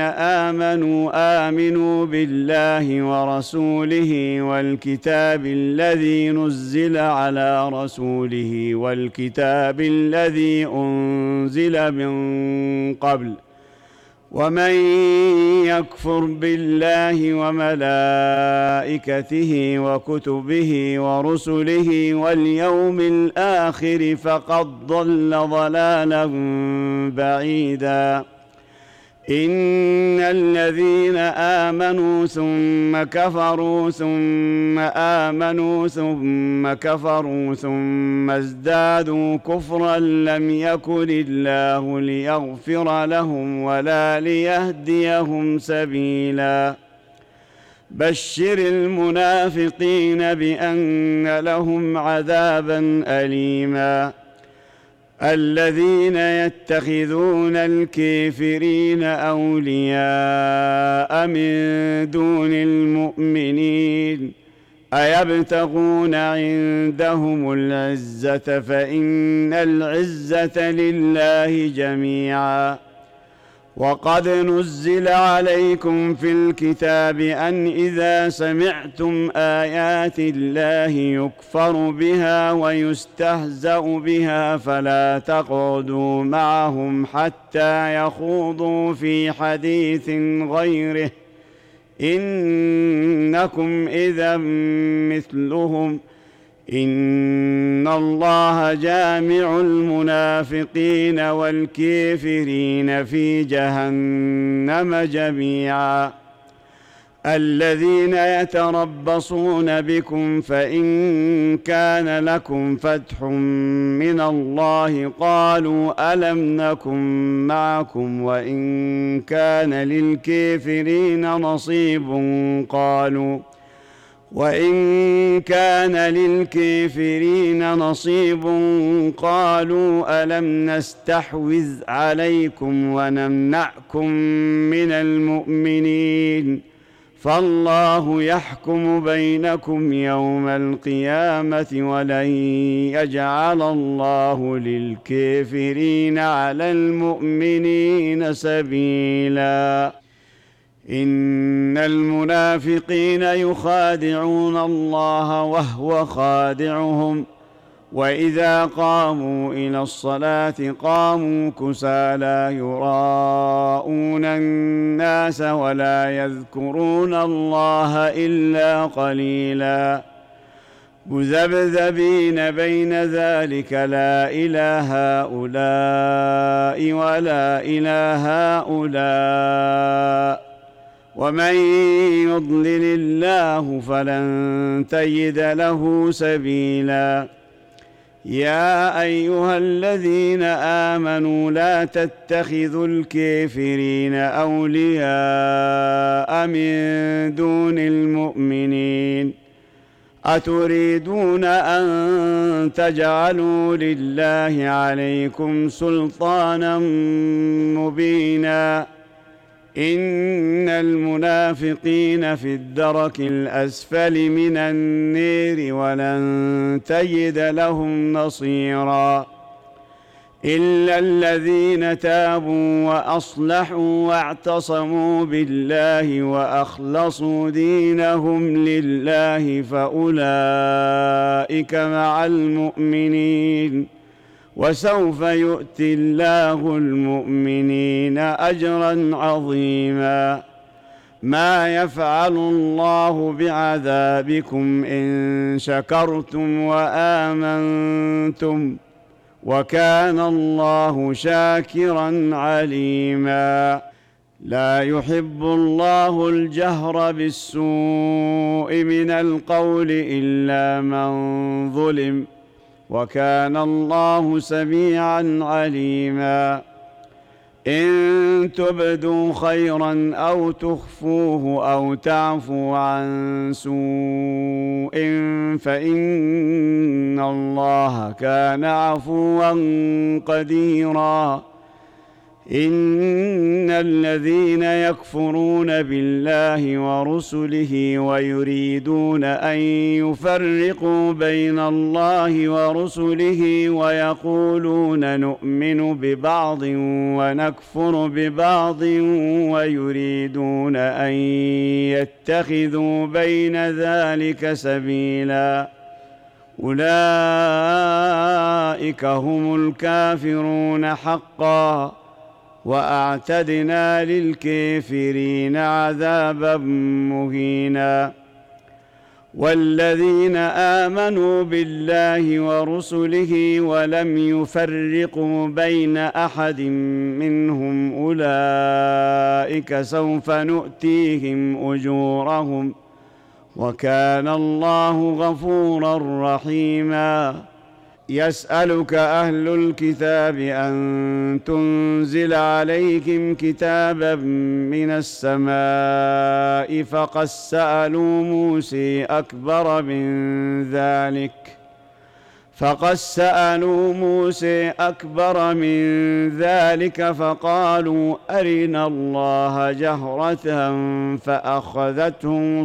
آمنوا بالله ورسوله والكتاب الذي نزل على رسوله والكتاب الذي أنزل من قبل، ومن يكفر بالله وملائكته وكتبه ورسله واليوم الآخر فقد ضل ضلالا بعيدا. إن الذين آمنوا ثم كفروا ثم آمنوا ثم كفروا ثم ازدادوا كفرا لم يكن الله ليغفر لهم ولا ليهديهم سبيلا. بشر المنافقين بأن لهم عذابا أليما. الذين يتخذون الكافرين أولياء من دون المؤمنين أيبتغون عندهم العزة فإن العزة لله جميعا. وقد نزل عليكم في الكتاب أن إذا سمعتم آيات الله يكفر بها ويستهزأ بها فلا تقعدوا معهم حتى يخوضوا في حديث غيره، إنكم إذا مثلهم، إن الله جامع المنافقين والكافرين في جهنم جميعا. الذين يتربصون بكم فإن كان لكم فتح من الله قالوا ألم نكن معكم وإن كان للكافرين نصيب قالوا ألم نستحوذ عليكم ونمنعكم من المؤمنين، فالله يحكم بينكم يوم القيامة ولن يجعل الله للكافرين على المؤمنين سبيلا. إن المنافقين يخادعون الله وهو خادعهم، وإذا قاموا إلى الصلاة قاموا كسالى يراءون الناس ولا يذكرون الله إلا قليلا، مذبذبين بين ذلك لا إلى هؤلاء ولا إلى هؤلاء ومن يضلل الله فلن تجد له سبيلا. يا أيها الذين آمنوا لا تتخذوا الكافرين أولياء من دون المؤمنين، أتريدون أن تجعلوا لله عليكم سلطانا مبينا؟ إن المنافقين في الدرك الأسفل من النار ولن تجد لهم نصيرا، إلا الذين تابوا وأصلحوا واعتصموا بالله وأخلصوا دينهم لله فأولئك مع المؤمنين، وسوف يؤتي الله المؤمنين أجرا عظيما. ما يفعل الله بعذابكم إن شكرتم وآمنتم، وكان الله شاكرا عليما. لا يحب الله الجهر بالسوء من القول إلا من ظلم، وكان الله سميعا عليما. إن تبدوا خيرا أو تخفوه أو تعفوا عن سوء فإن الله كان عفوا قديرا. إن الذين يكفرون بالله ورسله ويريدون أن يفرقوا بين الله ورسله ويقولون نؤمن ببعض ونكفر ببعض ويريدون أن يتخذوا بين ذلك سبيلا، أولئك هم الكافرون حقا، وأعتدنا للكافرين عذابا مهينا. والذين آمنوا بالله ورسله ولم يفرقوا بين أحد منهم أولئك سوف نؤتيهم أجورهم، وكان الله غفورا رحيما. يسألك أهل الكتاب أن تنزل عليهم كتابا من السماء فقد سألوا موسى أكبر من ذلك فقالوا أرنا الله جهرة فأخذتهم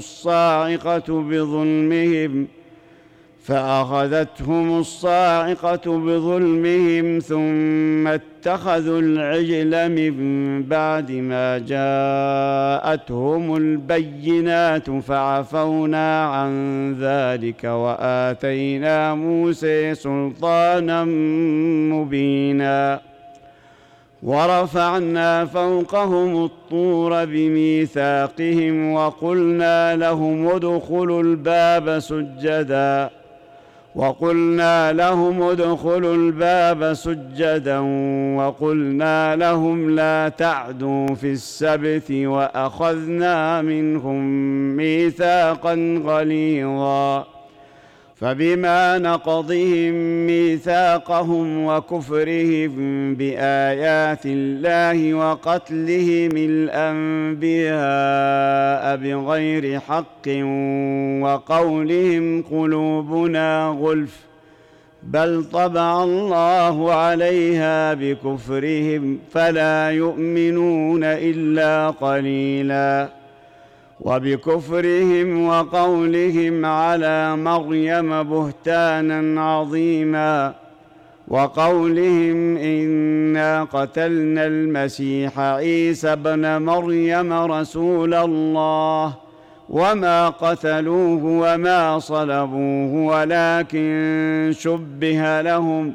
الصاعقة بظلمهم ثم اتخذوا العجل من بعد ما جاءتهم البينات فعفونا عن ذلك وآتينا موسى سلطانا مبينا. ورفعنا فوقهم الطور بميثاقهم وقلنا لهم ادخلوا الباب سجدا وقلنا لهم لا تعدوا في السبت وأخذنا منهم ميثاقا غليظا. فبما نقضهم ميثاقهم وكفرهم بآيات الله وقتلهم الأنبياء بغير حق وقولهم قلوبنا غلف بل طبع الله عليها بكفرهم فلا يؤمنون إلا قليلا. وبكفرهم وقولهم على مريم بهتانا عظيما وقولهم إنا قتلنا المسيح عيسى ابن مريم رسول الله وما قتلوه وما صلبوه ولكن شبه لهم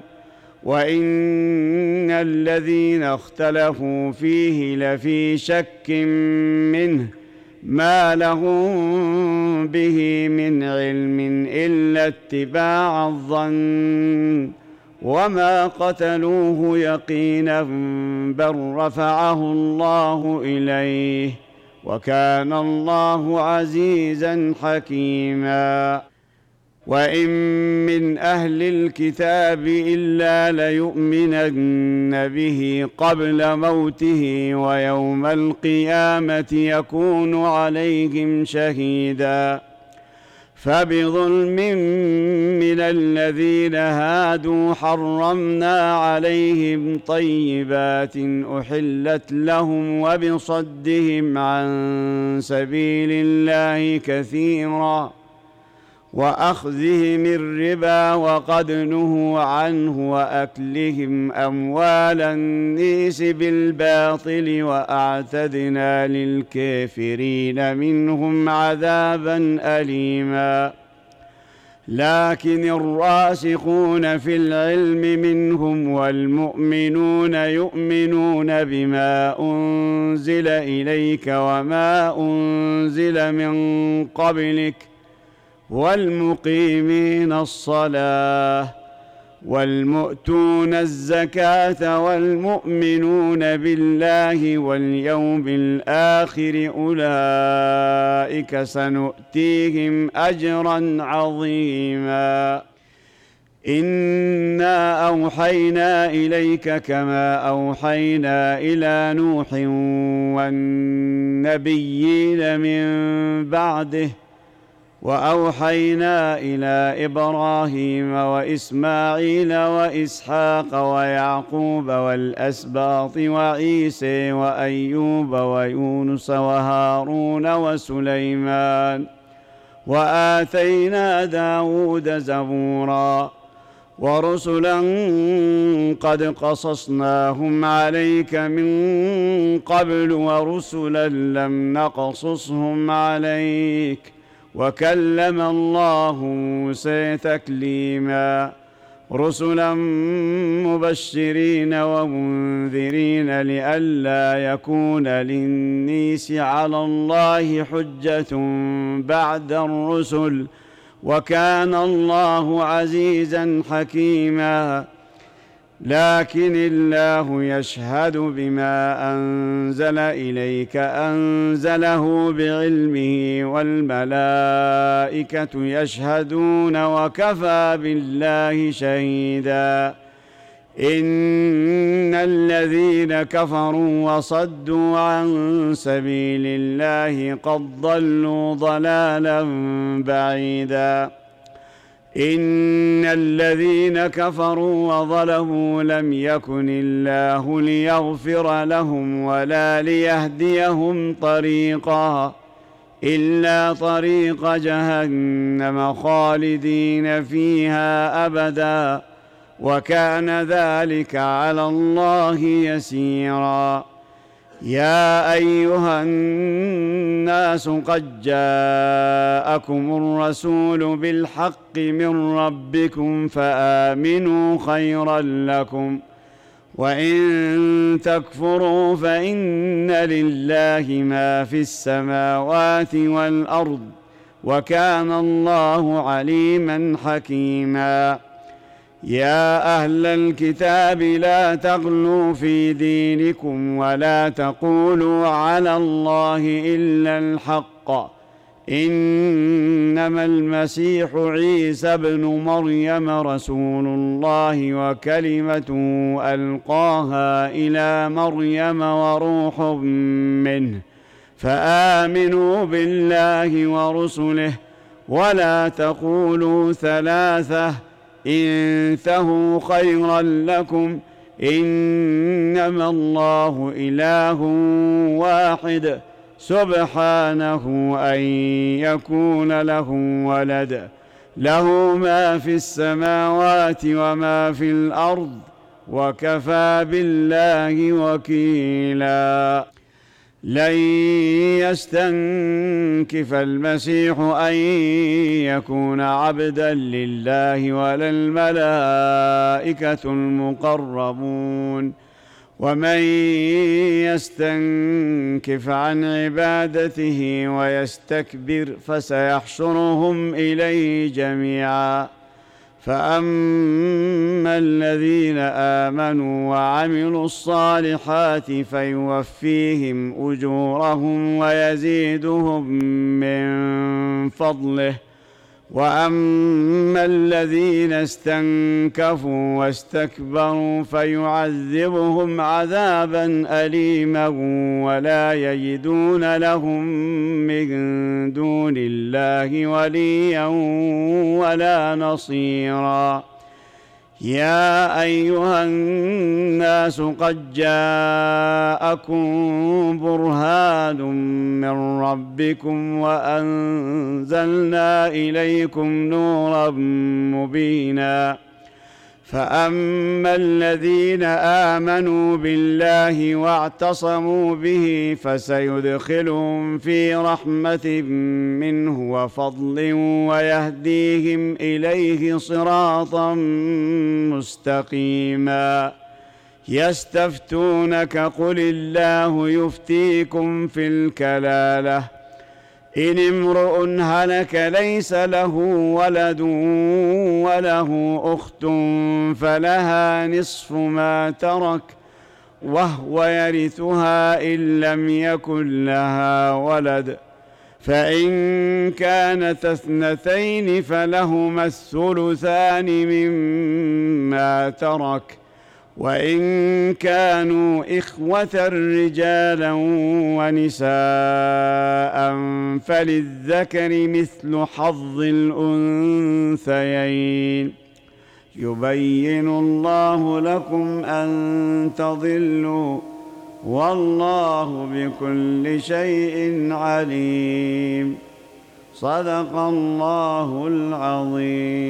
وإن الذين اختلفوا فيه لفي شك منه ما لهم به من علم إلا اتباع الظن وما قتلوه يقينا بل رفعه الله إليه وكان الله عزيزا حكيما. وإن من أهل الكتاب إلا ليؤمنن به قبل موته ويوم القيامة يكون عليهم شهيدا. فبظلم من الذين هادوا حرمنا عليهم طيبات أحلت لهم وبصدهم عن سبيل الله كثيرا وأخذهم الربا وقد نهوا عنه وأكلهم أموال الناس بالباطل وأعتدنا للكافرين منهم عذابا أليما. لكن الراسخون في العلم منهم والمؤمنون يؤمنون بما أنزل إليك وما أنزل من قبلك والمقيمين الصلاة والمؤتون الزكاة والمؤمنون بالله واليوم الآخر أولئك سنؤتيهم أجرا عظيما. إنا أوحينا إليك كما أوحينا إلى نوح والنبيين من بعده وأوحينا إلى إبراهيم وإسماعيل وإسحاق ويعقوب والأسباط وعيسى وأيوب ويونس وهارون وسليمان وآتينا داود زبورا. ورسلا قد قصصناهم عليك من قبل ورسلا لم نقصصهم عليك وكلم الله موسى تكليما. رسلا مبشرين ومنذرين لئلا يكون للناس على الله حجة بعد الرسل وكان الله عزيزا حكيما. لكن الله يشهد بما أنزل إليك أنزله بعلمه والملائكة يشهدون وكفى بالله شهيدا. إن الذين كفروا وصدوا عن سبيل الله قد ضلوا ضلالا بعيدا. إن الذين كفروا وظلموا لم يكن الله ليغفر لهم ولا ليهديهم طريقا إلا طريق جهنم خالدين فيها أبدا وكان ذلك على الله يسيرا. يا أيها الناس قد جاءكم الرسول بالحق من ربكم فآمنوا خيرا لكم وإن تكفروا فإن لله ما في السماوات والأرض وكان الله عليما حكيما. يا أهل الكتاب لا تغلوا في دينكم ولا تقولوا على الله إلا الحق إنما المسيح عيسى ابن مريم رسول الله وكلمته ألقاها إلى مريم وروح منه فآمنوا بالله ورسله ولا تقولوا ثلاثة انتهوا خيرا لكم إنما الله إله واحد سبحانه أن يكون له ولد له ما في السماوات وما في الأرض وكفى بالله وكيلا. لن يستنكف المسيح أن يكون عبدا لله ولا الملائكة المقربون ومن يستنكف عن عبادته ويستكبر فسيحشرهم إليه جميعا فأما الذين آمنوا وعملوا الصالحات فيوفيهم أجورهم ويزيدهم من فضله، وأما الذين استنكفوا واستكبروا فيعذبهم عذابا أليما ولا يجدون لهم من دون الله وليا ولا نصيرا. يا أيها الناس قد جاءكم برهان من ربكم وأنزلنا إليكم نورا مبينا. فأما الذين آمنوا بالله واعتصموا به فسيدخلهم في رحمة منه وفضل ويهديهم إليه صراطا مستقيما. يستفتونك قل الله يفتيكم في الكلالة إن امرؤ هلك ليس له ولد وله أخت فلها نصف ما ترك وهو يرثها إن لم يكن لها ولد، فإن كانت اثنتين فلهما الثلثان مما ترك، وإن كانوا إخوة رجالا ونساء فللذكر مثل حظ الأنثيين. يبين الله لكم أن تضلوا والله بكل شيء عليم. صدق الله العظيم.